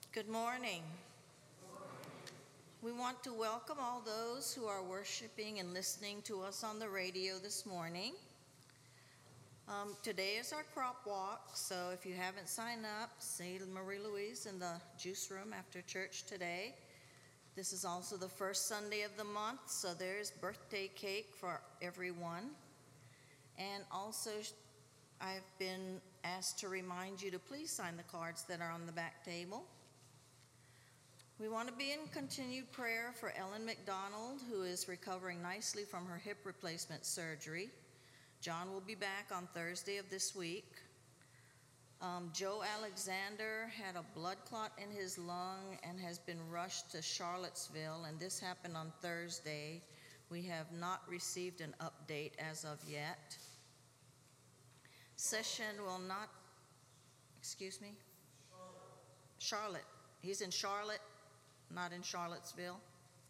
Good morning. We want to welcome all those who are worshiping and listening to us on the radio this morning. Today is our crop walk, so if you haven't signed up, see Marie Louise in the juice room after church today. This is also the first Sunday of the month, so there's birthday cake for everyone. And also, I've been asked to remind you to please sign the cards that are on the back table. We want to be in continued prayer for Ellen McDonald, who is recovering nicely from her hip replacement surgery. John will be back on Thursday of this week. Joe Alexander had a blood clot in his lung and has been rushed to Charlottesville, and this happened on Thursday. We have not received an update as of yet. Session will not, excuse me? Charlotte. He's in Charlotte, not in Charlottesville.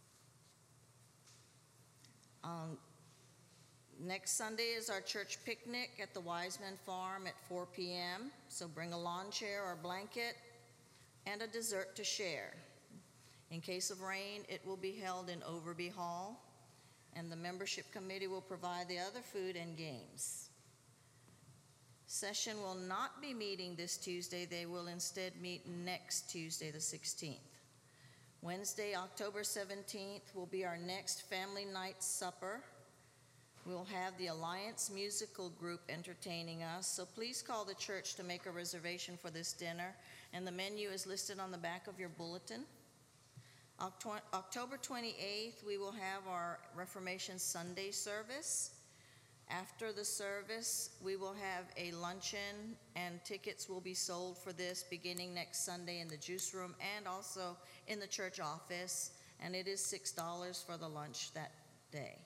Next Sunday is our church picnic at the Wiseman Farm at 4 p.m. So bring a lawn chair or blanket and a dessert to share. In case of rain, it will be held in Overby Hall, and the membership committee will provide the other food and games. Session will not be meeting this Tuesday. They will instead meet next Tuesday, the 16th. Wednesday, October 17th, will be our next family night supper. We'll have the Alliance Musical Group entertaining us, so please call the church to make a reservation for this dinner, and the menu is listed on the back of your bulletin. October 28th, we will have our Reformation Sunday service. After the service, we will have a luncheon, and tickets will be sold for this beginning next Sunday in the juice room and also in the church office, and it is $6 for the lunch that day.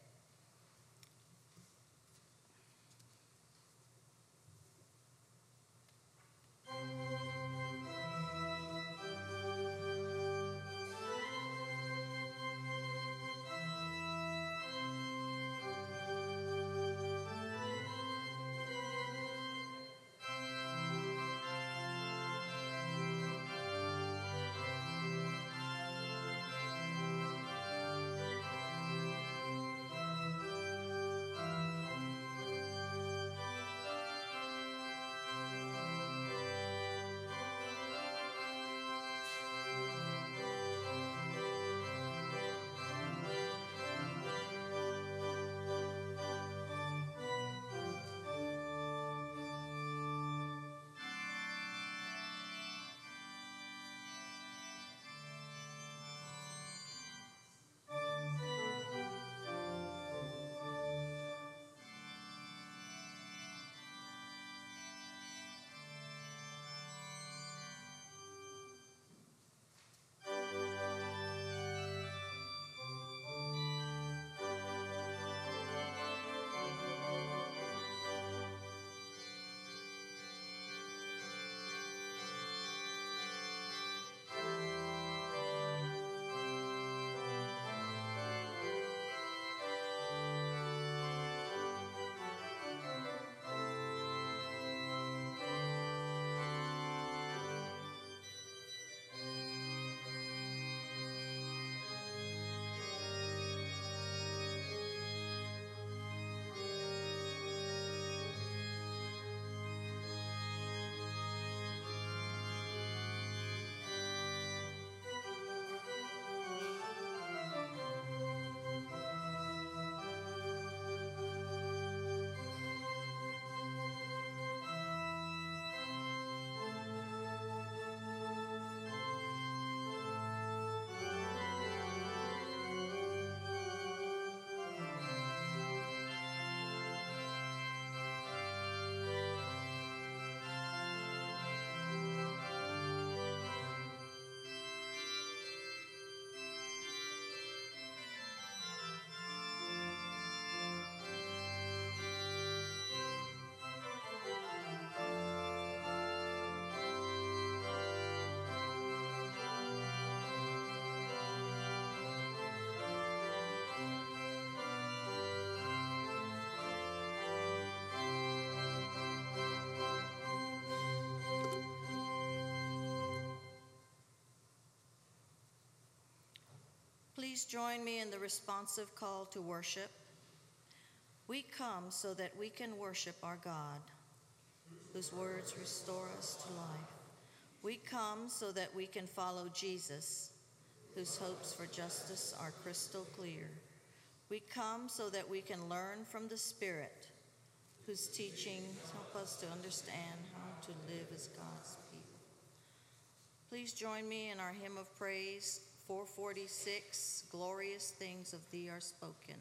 Please join me in the responsive call to worship. We come so that we can worship our God, whose words restore us to life. We come so that we can follow Jesus, whose hopes for justice are crystal clear. We come so that we can learn from the Spirit, whose teachings help us to understand how to live as God's people. Please join me in our hymn of praise, 446, Glorious Things of Thee Are Spoken.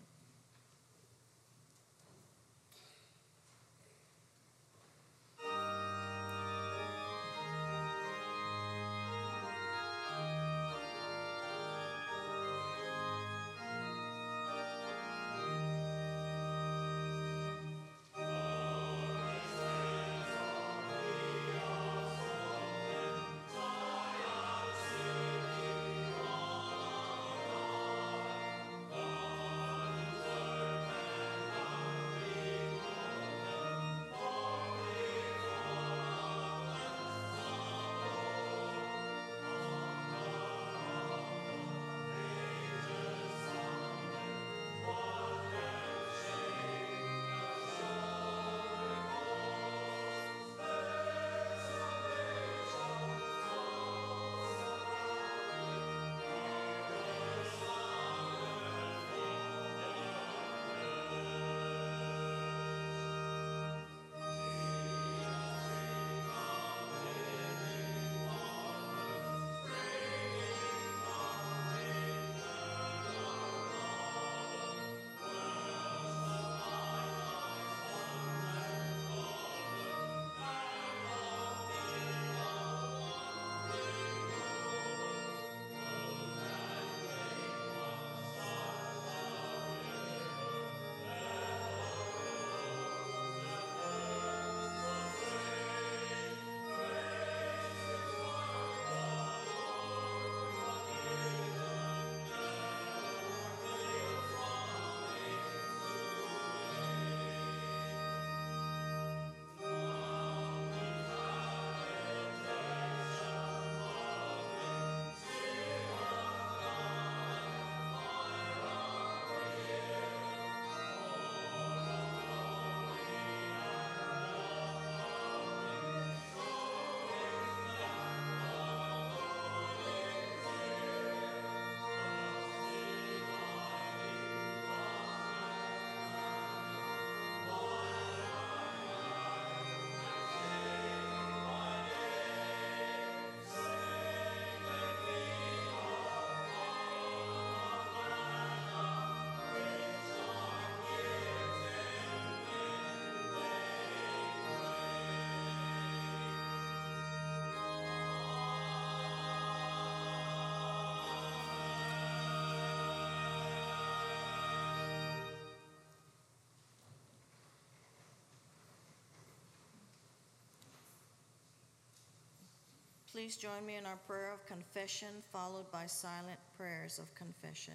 Please join me in our prayer of confession, followed by silent prayers of confession.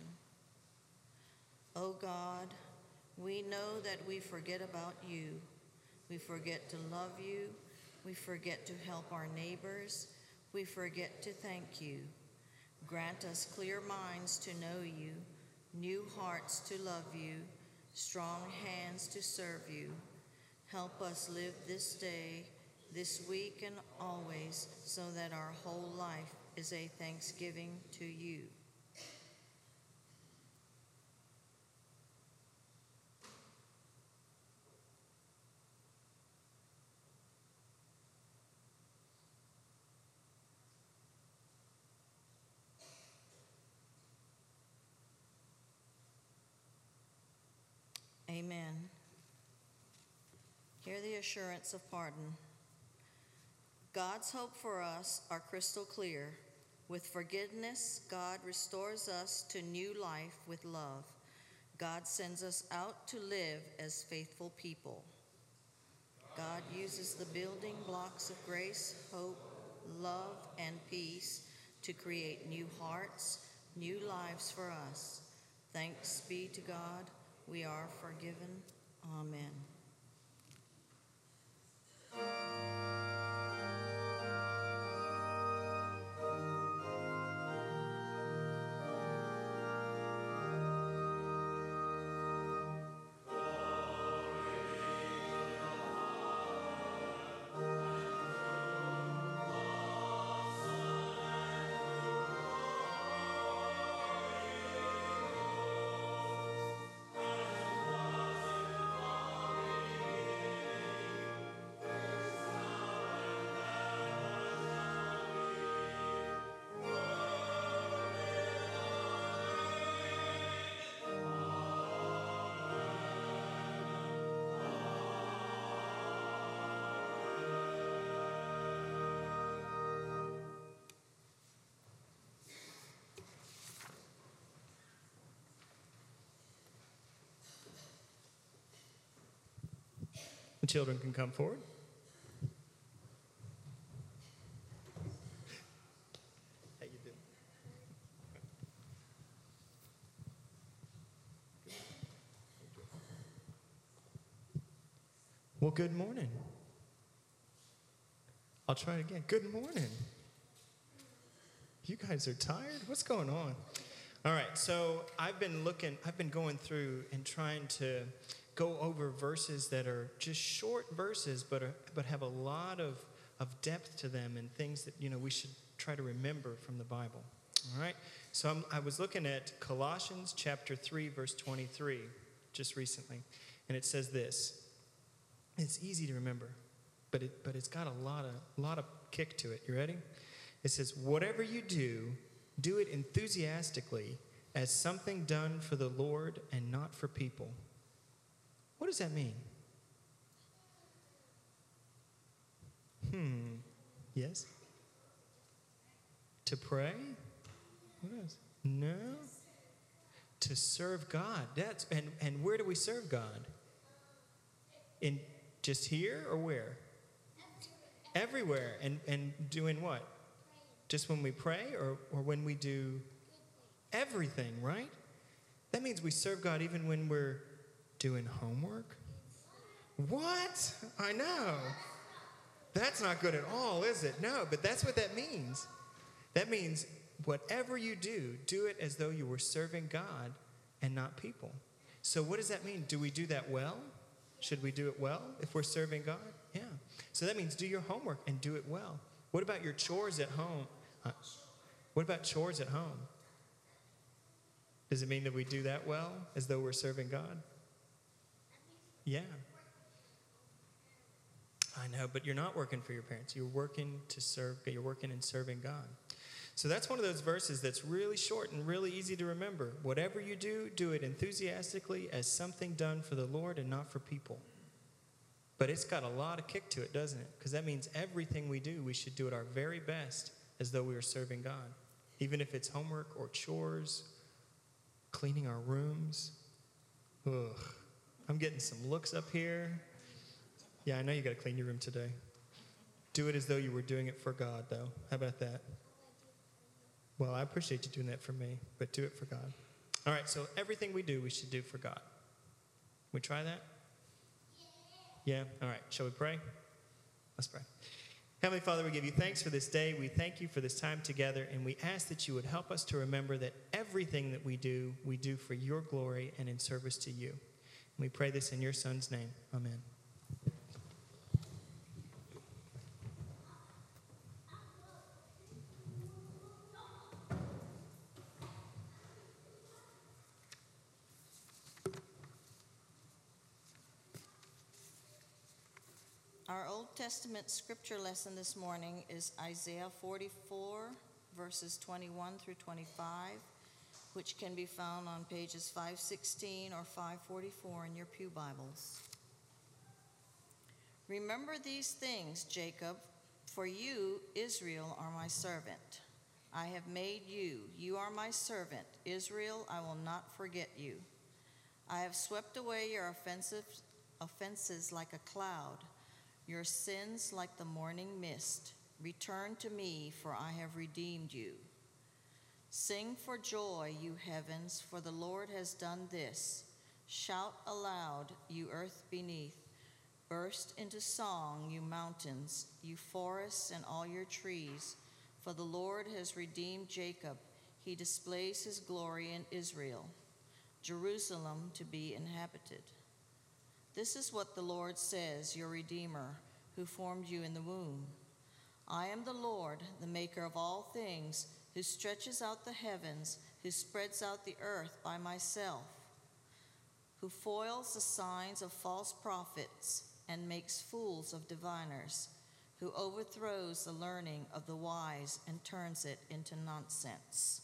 O God, we know that we forget about you. We forget to love you. We forget to help our neighbors. We forget to thank you. Grant us clear minds to know you, new hearts to love you, strong hands to serve you. Help us live this day, this week, and always, so that our whole life is a thanksgiving to you. Amen. Hear the assurance of pardon. God's hope for us are crystal clear. With forgiveness, God restores us to new life with love. God sends us out to live as faithful people. God uses the building blocks of grace, hope, love, and peace to create new hearts, new lives for us. Thanks be to God. We are forgiven. Amen. The children can come forward. How you doing? Well, good morning. I'll try it again. Good morning. You guys are tired? What's going on? All right, so I've been going through and trying to go over verses that are just short verses, but have a lot of depth to them and things that, we should try to remember from the Bible. All right, so I was looking at Colossians chapter 3, verse 23, just recently, and it says this. It's easy to remember, but it's got a lot of kick to it. You ready? It says, whatever you do, do it enthusiastically as something done for the Lord and not for people. What does that mean? Yes? To pray? What else? No? To serve God. And where do we serve God? In just here or where? Everywhere. And doing what? Just when we pray or when we do everything, right? That means we serve God even when we're doing homework. What? I know. That's not good at all, is it? No, but that's what that means. That means whatever you do it as though you were serving God and not people. So what does that mean? Do we do that well? Should we do it well if we're serving God? Yeah. So that means do your homework and do it well. What about your chores at home? What about chores at home? Does it mean that we do that well as though we're serving God? Yeah. I know, but you're not working for your parents. You're working to serve. You're working and serving God. So that's one of those verses that's really short and really easy to remember. Whatever you do, do it enthusiastically as something done for the Lord and not for people. But it's got a lot of kick to it, doesn't it? Because that means everything we do, we should do it our very best as though we were serving God. Even if it's homework or chores, cleaning our rooms. Ugh. I'm getting some looks up here. Yeah, I know you got to clean your room today. Do it as though you were doing it for God, though. How about that? Well, I appreciate you doing that for me, but do it for God. All right, so everything we do, we should do for God. We try that? Yeah? All right, shall we pray? Let's pray. Heavenly Father, we give you thanks for this day. We thank you for this time together, and we ask that you would help us to remember that everything that we do for your glory and in service to you. And we pray this in your Son's name. Amen. Our Old Testament scripture lesson this morning is Isaiah 44, verses 21 through 25, which can be found on pages 516 or 544 in your pew Bibles. Remember these things, Jacob, for you, Israel, are my servant. I have made you. You are my servant. Israel, I will not forget you. I have swept away your offenses like a cloud, your sins like the morning mist. Return to me, for I have redeemed you. Sing for joy, you heavens, for the Lord has done this. Shout aloud, you earth beneath. Burst into song, you mountains, you forests and all your trees. For the Lord has redeemed Jacob. He displays his glory in Israel, Jerusalem to be inhabited. This is what the Lord says, your Redeemer, who formed you in the womb. I am the Lord, the maker of all things, who stretches out the heavens, who spreads out the earth by myself, who foils the signs of false prophets and makes fools of diviners, who overthrows the learning of the wise and turns it into nonsense.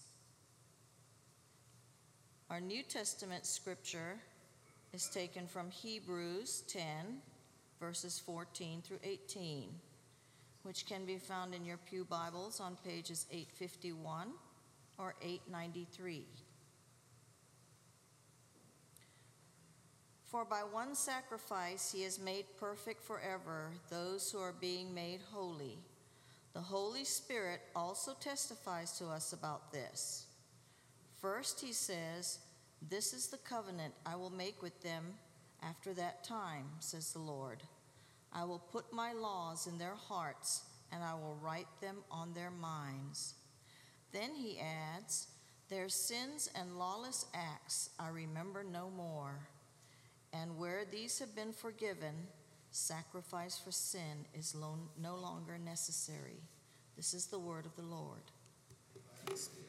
Our New Testament scripture is taken from Hebrews 10, verses 14 through 18, which can be found in your pew Bibles on pages 851 or 893. For by one sacrifice he has made perfect forever those who are being made holy. The Holy Spirit also testifies to us about this. First he says, "This is the covenant I will make with them after that time, says the Lord. I will put my laws in their hearts, and I will write them on their minds." Then he adds, "Their sins and lawless acts I remember no more. And where these have been forgiven, sacrifice for sin is no longer necessary." This is the word of the Lord. Thanks be to God.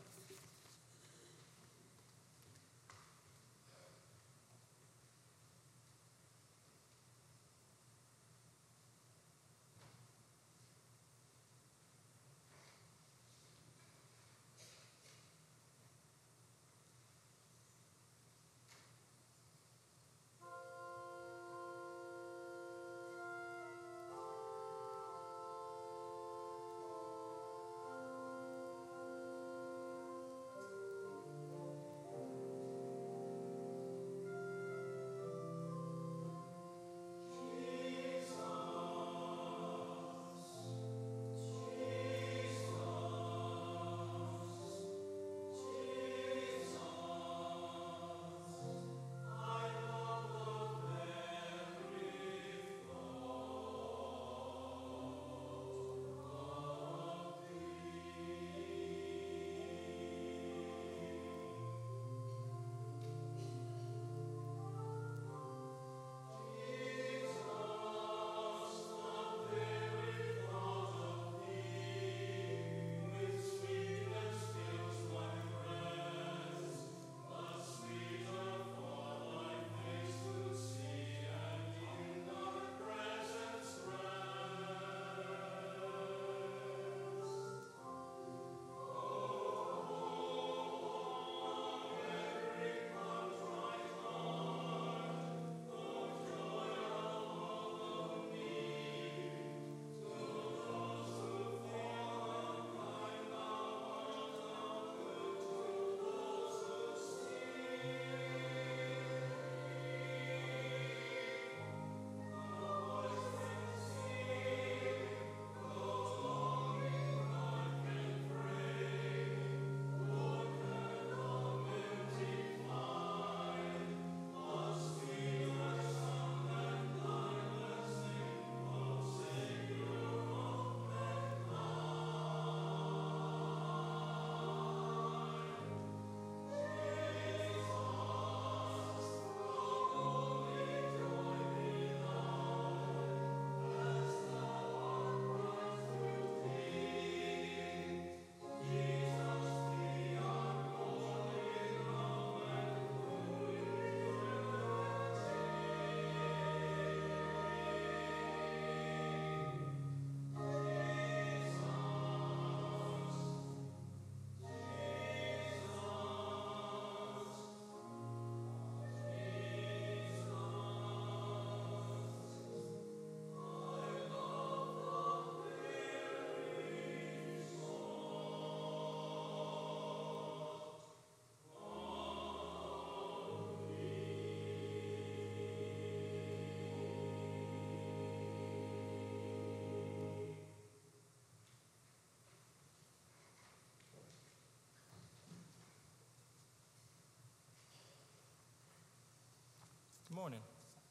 Good morning.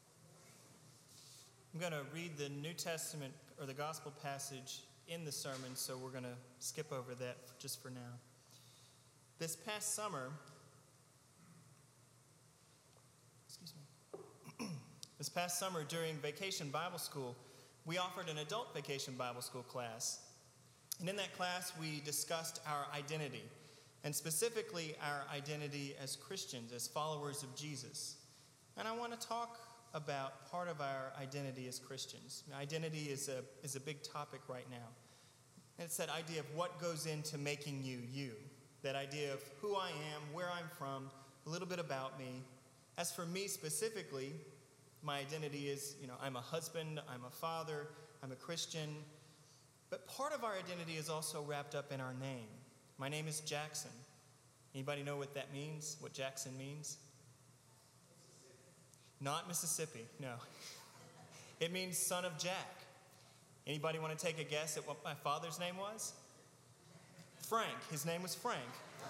I'm going to read the New Testament or the gospel passage in the sermon, so we're going to skip over that just for now. This past summer, during Vacation Bible School, we offered an adult Vacation Bible School class. And in that class, we discussed our identity, and specifically our identity as Christians, as followers of Jesus. And I want to talk about part of our identity as Christians. Identity is a big topic right now. And it's that idea of what goes into making you, you. That idea of who I am, where I'm from, a little bit about me. As for me specifically, my identity is, I'm a husband, I'm a father, I'm a Christian. But part of our identity is also wrapped up in our name. My name is Jackson. Anybody know what that means, what Jackson means? Not Mississippi, no. It means son of Jack. Anybody want to take a guess at what my father's name was? Frank. His name was Frank.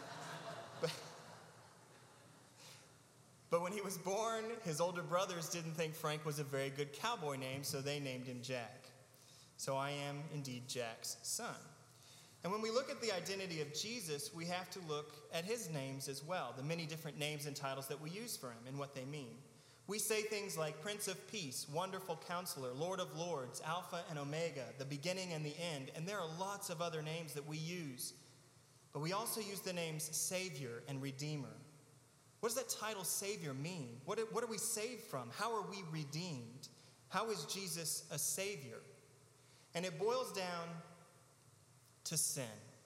But when he was born, his older brothers didn't think Frank was a very good cowboy name, so they named him Jack. So I am indeed Jack's son. And when we look at the identity of Jesus, we have to look at his names as well, the many different names and titles that we use for him and what they mean. We say things like Prince of Peace, Wonderful Counselor, Lord of Lords, Alpha and Omega, the beginning and the end, and there are lots of other names that we use. But we also use the names Savior and Redeemer. What does that title Savior mean? What are we saved from? How are we redeemed? How is Jesus a Savior? And it boils down to sin.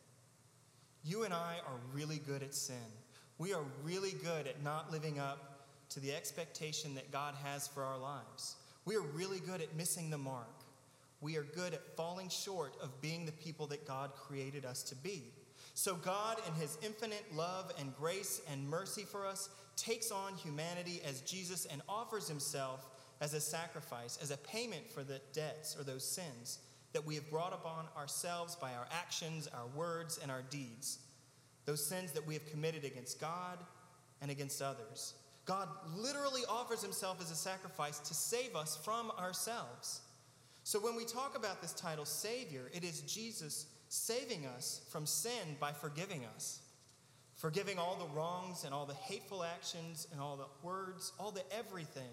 You and I are really good at sin. We are really good at not living up to the expectation that God has for our lives. We are really good at missing the mark. We are good at falling short of being the people that God created us to be. So God, in his infinite love and grace and mercy for us, takes on humanity as Jesus and offers himself as a sacrifice, as a payment for the debts or those sins that we have brought upon ourselves by our actions, our words, and our deeds. Those sins that we have committed against God and against others. God literally offers himself as a sacrifice to save us from ourselves. So when we talk about this title, Savior, it is Jesus saving us from sin by forgiving us. Forgiving all the wrongs and all the hateful actions and all the words, all the everything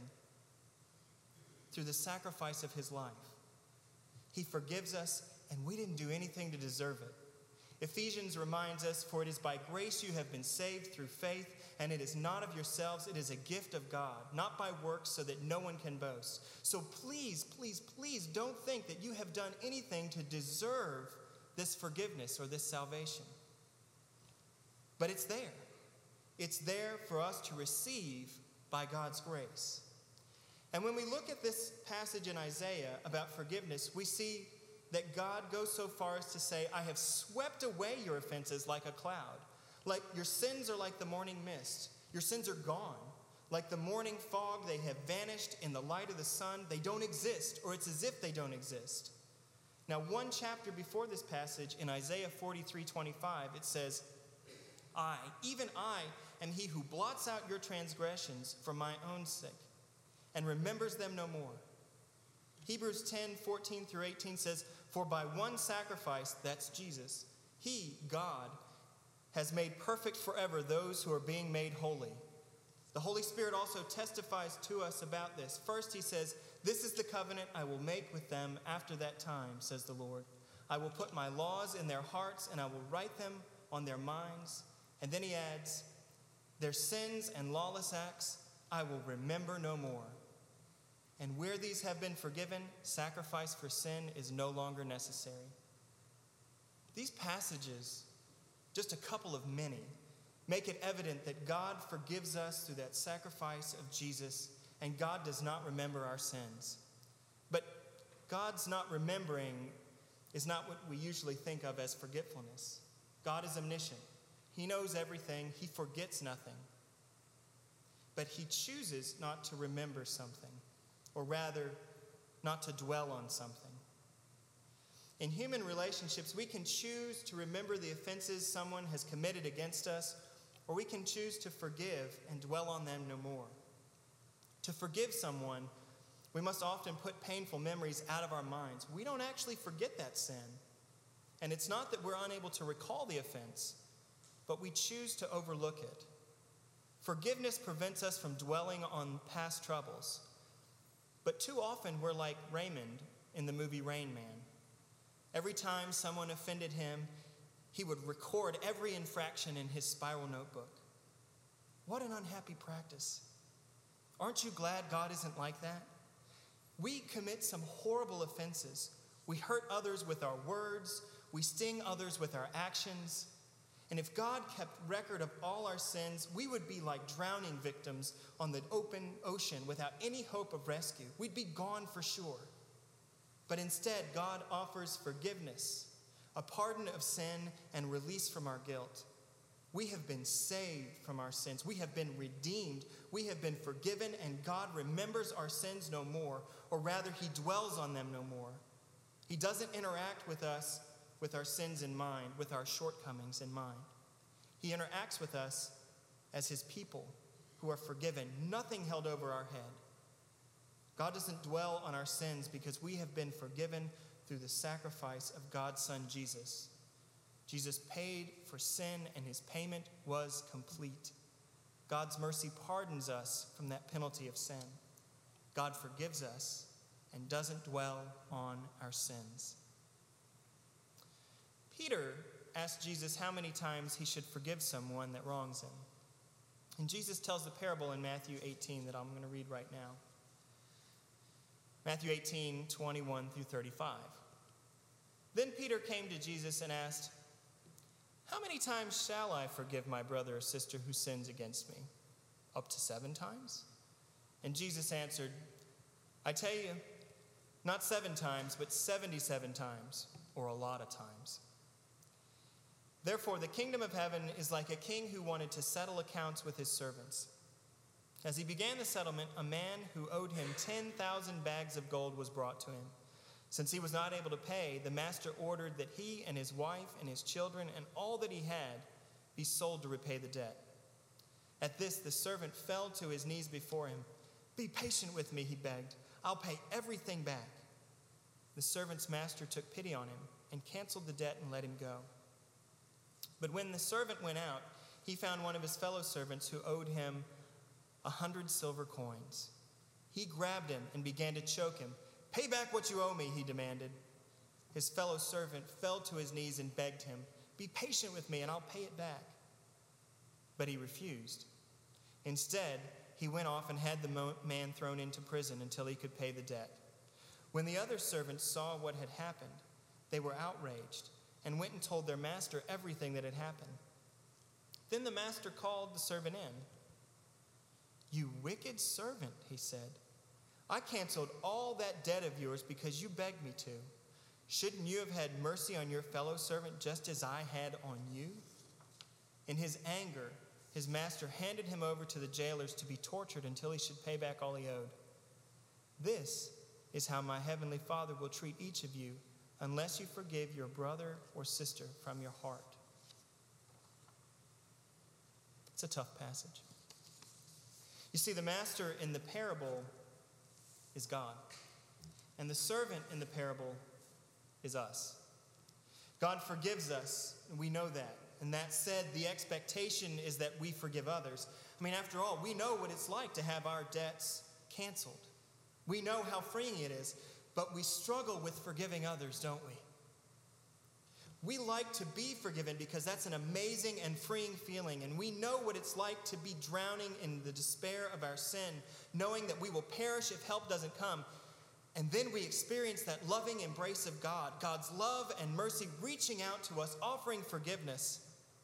through the sacrifice of his life. He forgives us, and we didn't do anything to deserve it. Ephesians reminds us, for it is by grace you have been saved through faith, and it is not of yourselves, it is a gift of God, not by works so that no one can boast. So please, please, please don't think that you have done anything to deserve this forgiveness or this salvation. But it's there. It's there for us to receive by God's grace. And when we look at this passage in Isaiah about forgiveness, we see that God goes so far as to say, I have swept away your offenses like a cloud. Like your sins are like the morning mist. Your sins are gone. Like the morning fog, they have vanished in the light of the sun. They don't exist, or it's as if they don't exist. Now, one chapter before this passage, in Isaiah 43:25, it says, I, even I, am he who blots out your transgressions for my own sake, and remembers them no more. Hebrews 10:14-18 says, for by one sacrifice, that's Jesus, he, God, has made perfect forever those who are being made holy. The Holy Spirit also testifies to us about this. First, he says, this is the covenant I will make with them after that time, says the Lord. I will put my laws in their hearts, and I will write them on their minds. And then he adds, their sins and lawless acts I will remember no more. And where these have been forgiven, sacrifice for sin is no longer necessary. These passages, just a couple of many, make it evident that God forgives us through that sacrifice of Jesus, and God does not remember our sins. But God's not remembering is not what we usually think of as forgetfulness. God is omniscient. He knows everything. He forgets nothing. But he chooses not to remember something, or rather, not to dwell on something. In human relationships, we can choose to remember the offenses someone has committed against us, or we can choose to forgive and dwell on them no more. To forgive someone, we must often put painful memories out of our minds. We don't actually forget that sin. And it's not that we're unable to recall the offense, but we choose to overlook it. Forgiveness prevents us from dwelling on past troubles. But too often we're like Raymond in the movie Rain Man. Every time someone offended him, he would record every infraction in his spiral notebook. What an unhappy practice. Aren't you glad God isn't like that? We commit some horrible offenses. We hurt others with our words. We sting others with our actions. And if God kept record of all our sins, we would be like drowning victims on the open ocean without any hope of rescue. We'd be gone for sure. But instead, God offers forgiveness, a pardon of sin, and release from our guilt. We have been saved from our sins. We have been redeemed. We have been forgiven, and God remembers our sins no more, or rather, he dwells on them no more. He doesn't interact with us with our sins in mind, with our shortcomings in mind. He interacts with us as his people who are forgiven, nothing held over our head. God doesn't dwell on our sins because we have been forgiven through the sacrifice of God's Son, Jesus. Jesus paid for sin, and his payment was complete. God's mercy pardons us from that penalty of sin. God forgives us and doesn't dwell on our sins. Peter asked Jesus how many times he should forgive someone that wrongs him. And Jesus tells the parable in Matthew 18 that I'm going to read right now. Matthew 18, 21 through 35. Then Peter came to Jesus and asked, "How many times shall I forgive my brother or sister who sins against me? Up to 7 times?" And Jesus answered, "I tell you, not 7 times, but 77 times, or a lot of times. Therefore, the kingdom of heaven is like a king who wanted to settle accounts with his servants. As he began the settlement, a man who owed him 10,000 bags of gold was brought to him. Since he was not able to pay, the master ordered that he and his wife and his children and all that he had be sold to repay the debt. At this, the servant fell to his knees before him. 'Be patient with me,' he begged. 'I'll pay everything back.' The servant's master took pity on him and canceled the debt and let him go. But when the servant went out, he found one of his fellow servants who owed him 100 silver coins. He grabbed him and began to choke him. 'Pay back what you owe me,' he demanded. His fellow servant fell to his knees and begged him, 'Be patient with me and I'll pay it back.' But he refused. Instead, he went off and had the man thrown into prison until he could pay the debt. When the other servants saw what had happened, they were outraged and went and told their master everything that had happened. Then the master called the servant in. 'You wicked servant,' he said. 'I canceled all that debt of yours because you begged me to. Shouldn't you have had mercy on your fellow servant just as I had on you?' In his anger, his master handed him over to the jailers to be tortured until he should pay back all he owed. This is how my heavenly Father will treat each of you unless you forgive your brother or sister from your heart." It's a tough passage. You see, the master in the parable is God, and the servant in the parable is us. God forgives us, and we know that. And that said, the expectation is that we forgive others. I mean, after all, we know what it's like to have our debts canceled. We know how freeing it is, but we struggle with forgiving others, don't we? We like to be forgiven because that's an amazing and freeing feeling, and we know what it's like to be drowning in the despair of our sin, knowing that we will perish if help doesn't come. And then we experience that loving embrace of God, God's love and mercy reaching out to us, offering forgiveness.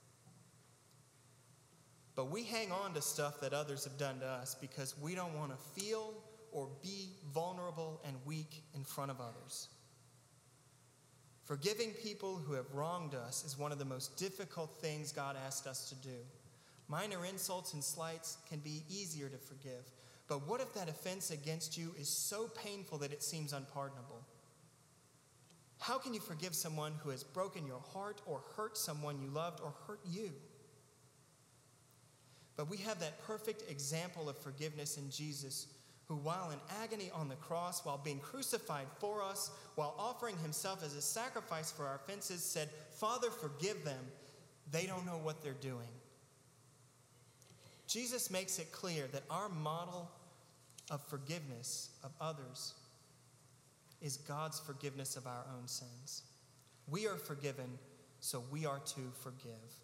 But we hang on to stuff that others have done to us because we don't want to feel or be vulnerable and weak in front of others. Forgiving people who have wronged us is one of the most difficult things God asked us to do. Minor insults and slights can be easier to forgive. But what if that offense against you is so painful that it seems unpardonable? How can you forgive someone who has broken your heart or hurt someone you loved or hurt you? But we have that perfect example of forgiveness in Jesus, who while in agony on the cross, while being crucified for us, while offering himself as a sacrifice for our offenses, said, "Father, forgive them. They don't know what they're doing." Jesus makes it clear that our model of forgiveness of others is God's forgiveness of our own sins. We are forgiven, so we are to forgive.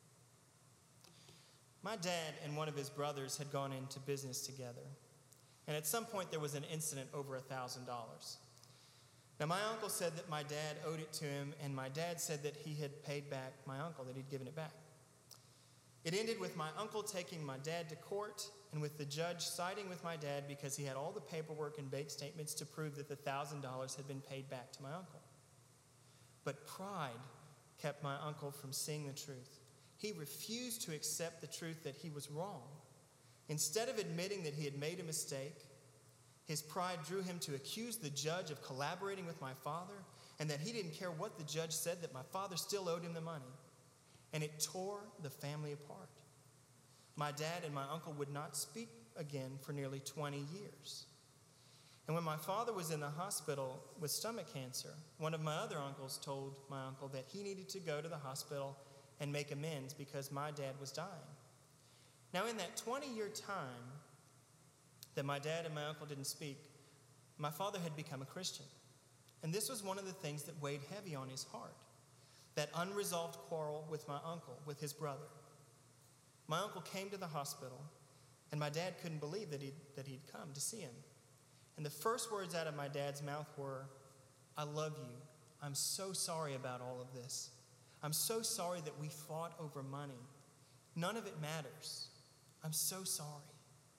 My dad and one of his brothers had gone into business together. And at some point, there was an incident over $1,000. Now, my uncle said that my dad owed it to him, and my dad said that he had paid back my uncle, that he'd given it back. It ended with my uncle taking my dad to court, and with the judge siding with my dad because he had all the paperwork and bank statements to prove that the $1,000 had been paid back to my uncle. But pride kept my uncle from seeing the truth. he refused to accept the truth that he was wrong. Instead of admitting that he had made a mistake, his pride drew him to accuse the judge of collaborating with my father, and that he didn't care what the judge said, that my father still owed him the money. And it tore the family apart. My dad and my uncle would not speak again for nearly 20 years. And when my father was in the hospital with stomach cancer, one of my other uncles told my uncle that he needed to go to the hospital and make amends because my dad was dying. Now, in that 20-year time that my dad and my uncle didn't speak, my father had become a Christian. And this was one of the things that weighed heavy on his heart, that unresolved quarrel with my uncle, with his brother. My uncle came to the hospital, and my dad couldn't believe that he'd come to see him. And the first words out of my dad's mouth were, "I love you. I'm so sorry about all of this. I'm so sorry that we fought over money. None of it matters. I'm so sorry."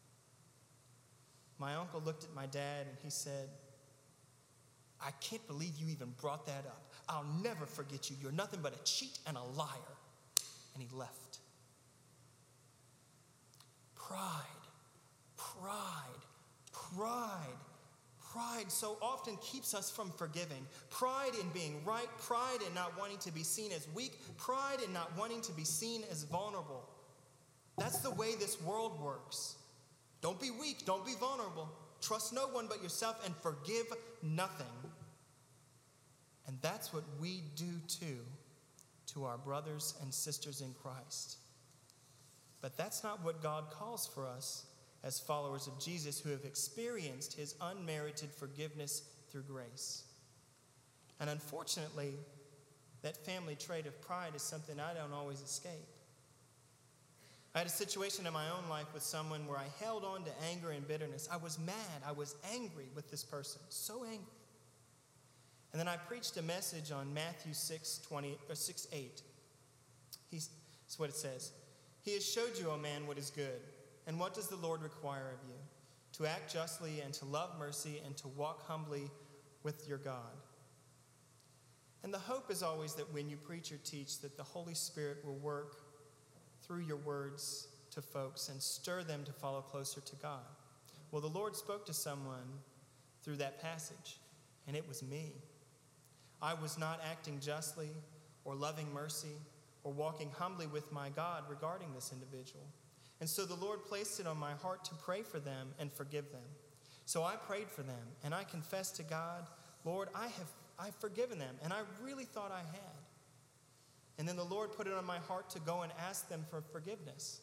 My uncle looked at my dad and he said, "I can't believe you even brought that up. I'll never forget you. You're nothing but a cheat and a liar." And he left. Pride, pride, pride. Pride so often keeps us from forgiving. Pride in being right, pride in not wanting to be seen as weak, pride in not wanting to be seen as vulnerable. That's the way this world works. Don't be weak, don't be vulnerable. Trust no one but yourself and forgive nothing. And that's what we do too to our brothers and sisters in Christ. But that's not what God calls for us as followers of Jesus who have experienced his unmerited forgiveness through grace. And unfortunately, that family trait of pride is something I don't always escape. I had a situation in my own life with someone where I held on to anger and bitterness. I was mad. I was angry with this person, so angry. And then I preached a message on Matthew 6:8. That's what it says. "He has showed you, O man, what is good. And what does the Lord require of you? To act justly and to love mercy and to walk humbly with your God." And the hope is always that when you preach or teach, that the Holy Spirit will work through your words to folks and stir them to follow closer to God. Well, the Lord spoke to someone through that passage, and it was me. I was not acting justly or loving mercy or walking humbly with my God regarding this individual. And so the Lord placed it on my heart to pray for them and forgive them. So I prayed for them, and I confessed to God, "Lord, I've forgiven them," and I really thought I had. And then the Lord put it on my heart to go and ask them for forgiveness.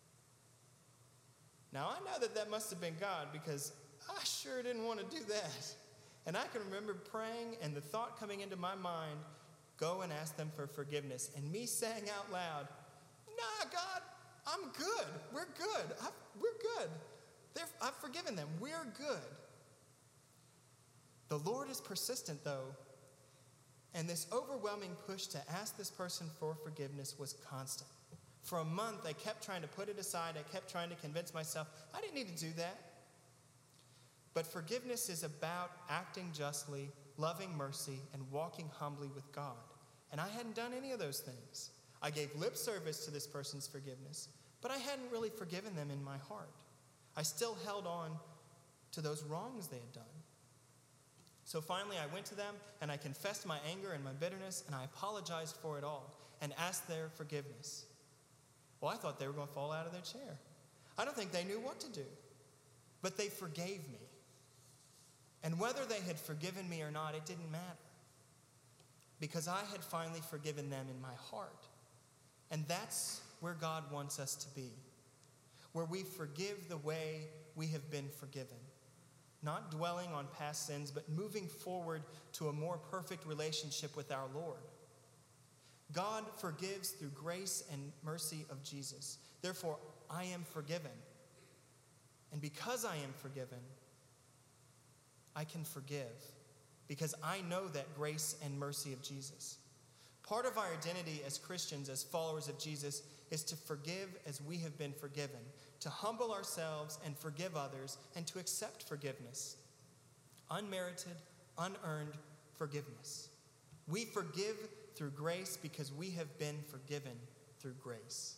Now, I know that must have been God, because I sure didn't want to do that. And I can remember praying and the thought coming into my mind, go and ask them for forgiveness. And me saying out loud, "Nah, God, I'm good. We're good. We're good. I've forgiven them. We're good." The Lord is persistent, though. And this overwhelming push to ask this person for forgiveness was constant. For a month, I kept trying to put it aside. I kept trying to convince myself I didn't need to do that. But forgiveness is about acting justly, loving mercy, and walking humbly with God. And I hadn't done any of those things. I gave lip service to this person's forgiveness, but I hadn't really forgiven them in my heart. I still held on to those wrongs they had done. So finally, I went to them, and I confessed my anger and my bitterness, and I apologized for it all, and asked their forgiveness. Well, I thought they were going to fall out of their chair. I don't think they knew what to do. But they forgave me. And whether they had forgiven me or not, it didn't matter. Because I had finally forgiven them in my heart. And that's where God wants us to be. Where we forgive the way we have been forgiven. Not dwelling on past sins, but moving forward to a more perfect relationship with our Lord. God forgives through grace and mercy of Jesus. Therefore, I am forgiven. And because I am forgiven, I can forgive. Because I know that grace and mercy of Jesus. Part of our identity as Christians, as followers of Jesus, is to forgive as we have been forgiven. To humble ourselves and forgive others, and to accept forgiveness. Unmerited, unearned forgiveness. We forgive through grace because we have been forgiven through grace.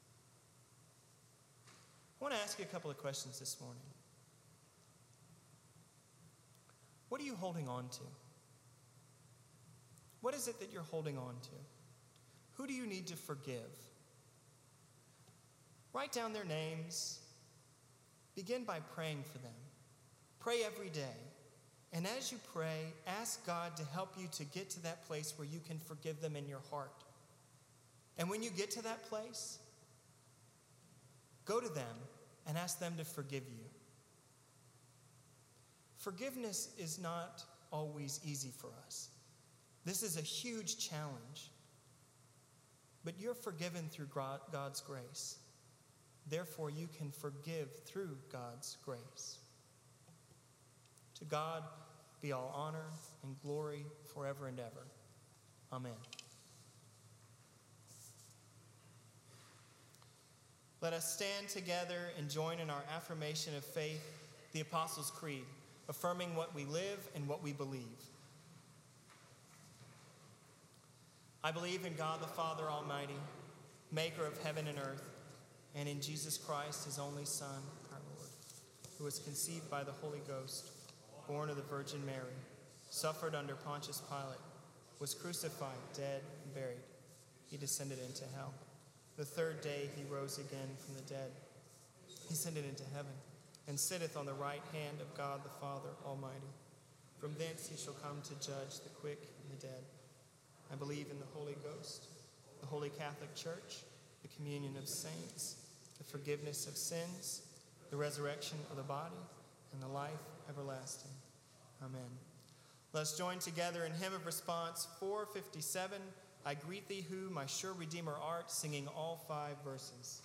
I want to ask you a couple of questions this morning. What are you holding on to? What is it that you're holding on to? Who do you need to forgive? Write down their names. Begin by praying for them. Pray every day. And as you pray, ask God to help you to get to that place where you can forgive them in your heart. And when you get to that place, go to them and ask them to forgive you. Forgiveness is not always easy for us. This is a huge challenge. But you're forgiven through God's grace. Therefore, you can forgive through God's grace. To God be all honor and glory forever and ever. Amen. Let us stand together and join in our affirmation of faith, the Apostles' Creed, affirming what we live and what we believe. I believe in God the Father Almighty, maker of heaven and earth, and in Jesus Christ, his only Son, our Lord, who was conceived by the Holy Ghost, born of the Virgin Mary, suffered under Pontius Pilate, was crucified, dead, and buried. He descended into hell. The third day he rose again from the dead. He ascended into heaven, and sitteth on the right hand of God the Father Almighty. From thence he shall come to judge the quick and the dead. I believe in the Holy Ghost, the Holy Catholic Church, the communion of saints, the forgiveness of sins, the resurrection of the body, and the life everlasting. Amen. Let's join together in hymn of response 457, I Greet Thee Who My Sure Redeemer Art, singing all 5 verses.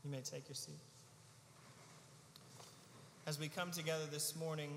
You may take your seat. As we come together this morning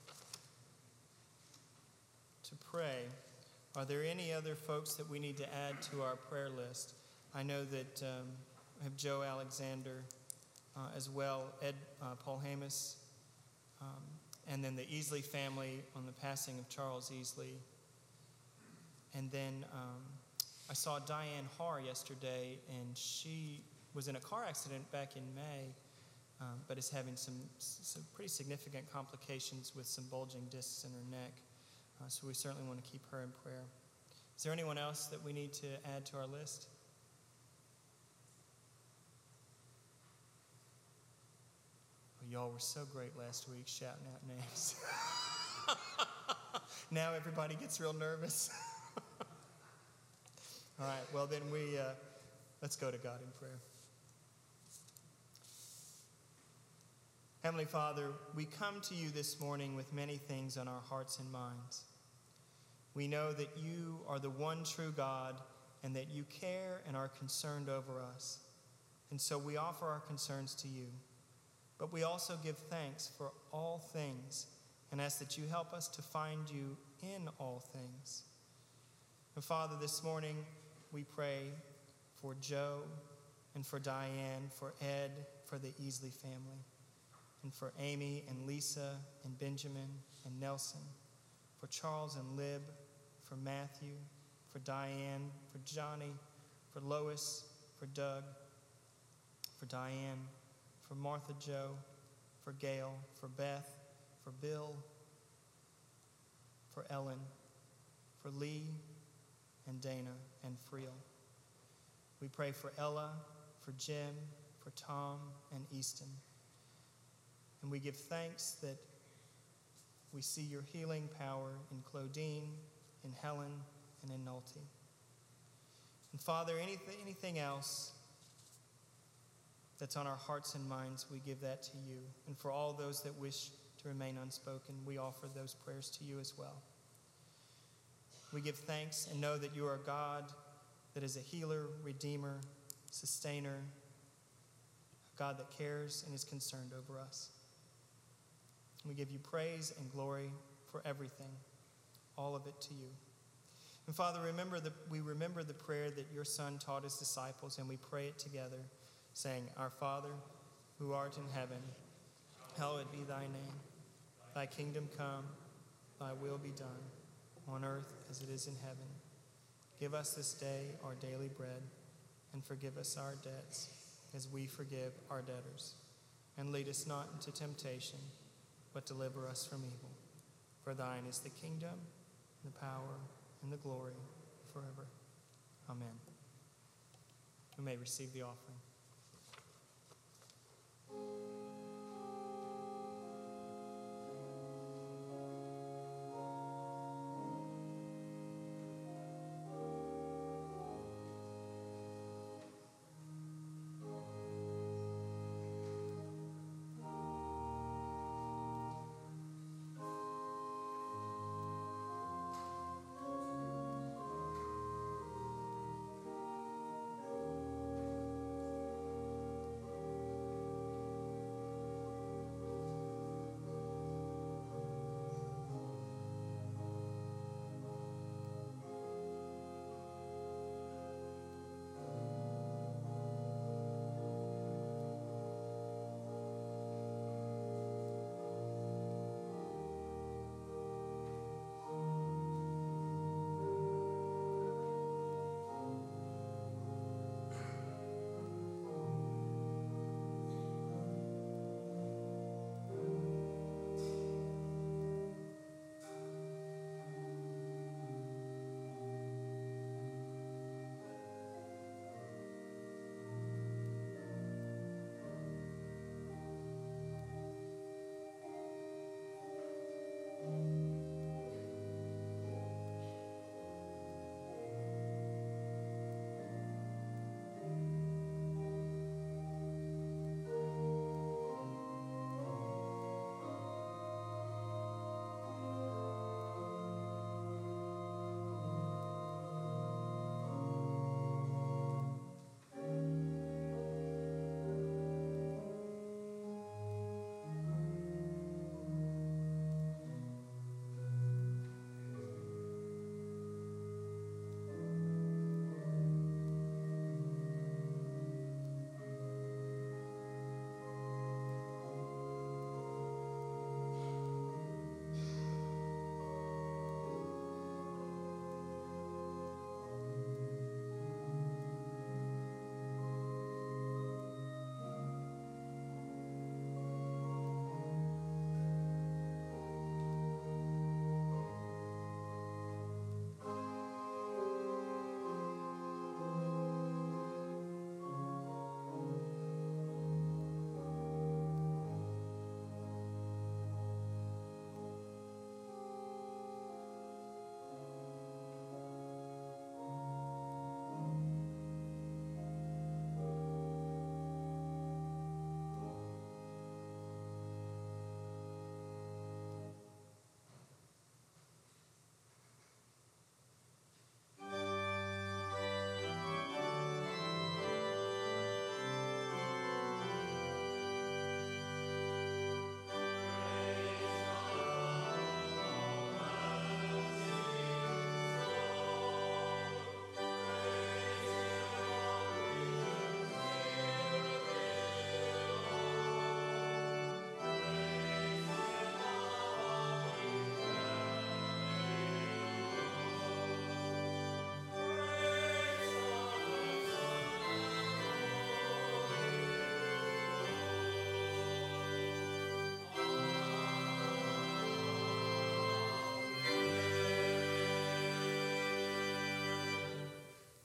to pray, are there any other folks that we need to add to our prayer list? I know that I have Joe Alexander as well, Ed Paul Hamus, and then the Easley family on the passing of Charles Easley. And then I saw Diane Haar yesterday, and she was in a car accident back in May, but is having some pretty significant complications with some bulging discs in her neck. So we certainly want to keep her in prayer. Is there anyone else that we need to add to our list? Well, y'all were so great last week shouting out names. Now everybody gets real nervous. All right, well then let's go to God in prayer. Heavenly Father, we come to you this morning with many things on our hearts and minds. We know that you are the one true God and that you care and are concerned over us. And so we offer our concerns to you. But we also give thanks for all things and ask that you help us to find you in all things. And Father, this morning we pray for Joe and for Diane, for Ed, for the Easley family, and for Amy and Lisa and Benjamin and Nelson, for Charles and Lib, for Matthew, for Diane, for Johnny, for Lois, for Doug, for Diane, for Martha Joe, for Gail, for Beth, for Bill, for Ellen, for Lee and Dana and Friel. We pray for Ella, for Jim, for Tom and Easton. And we give thanks that we see your healing power in Claudine, in Helen, and in Nolte. And Father, anything else that's on our hearts and minds, we give that to you. And for all those that wish to remain unspoken, we offer those prayers to you as well. We give thanks and know that you are a God that is a healer, redeemer, sustainer, a God that cares and is concerned over us. We give you praise and glory for everything, all of it to you. And Father, we remember the prayer that your Son taught his disciples, and we pray it together, saying, Our Father, who art in heaven, hallowed be thy name. Thy kingdom come, thy will be done, on earth as it is in heaven. Give us this day our daily bread, and forgive us our debts, as we forgive our debtors. And lead us not into temptation, but deliver us from evil. For thine is the kingdom, and the power, and the glory forever. Amen. We may receive the offering.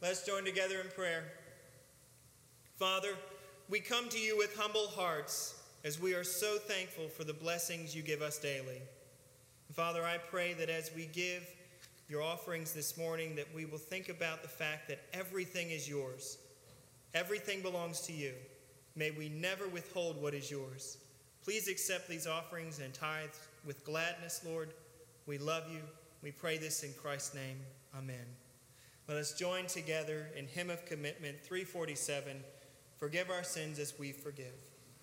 Let's join together in prayer. Father, we come to you with humble hearts as we are so thankful for the blessings you give us daily. Father, I pray that as we give your offerings this morning, that we will think about the fact that everything is yours. Everything belongs to you. May we never withhold what is yours. Please accept these offerings and tithes with gladness, Lord. We love you. We pray this in Christ's name. Amen. Let us join together in Hymn of Commitment 347, Forgive Our Sins as We Forgive.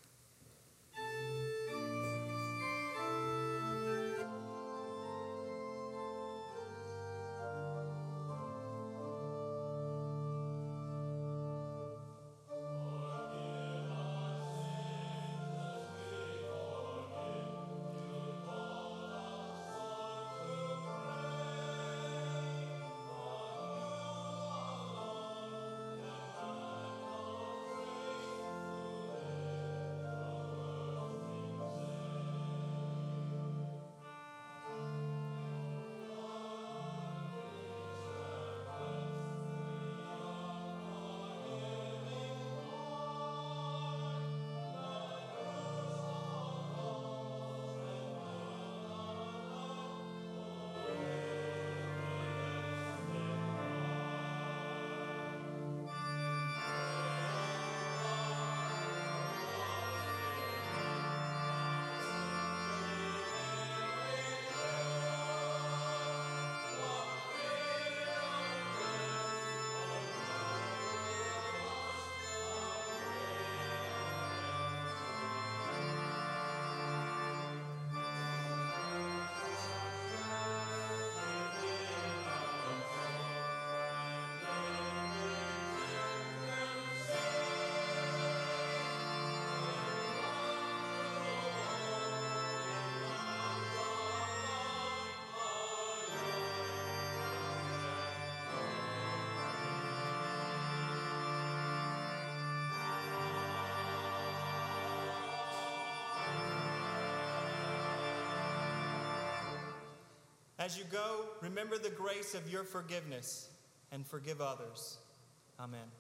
As you go, remember the grace of your forgiveness and forgive others. Amen.